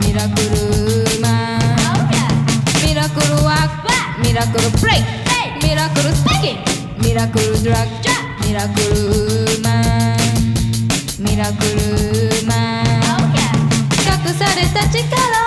ミラクルマン、ミラクルワーク、ミラクルプレイ、ミラクルステーキング、ミラクルドラッグ、ミラクルマン、ミラクルマン、隠された力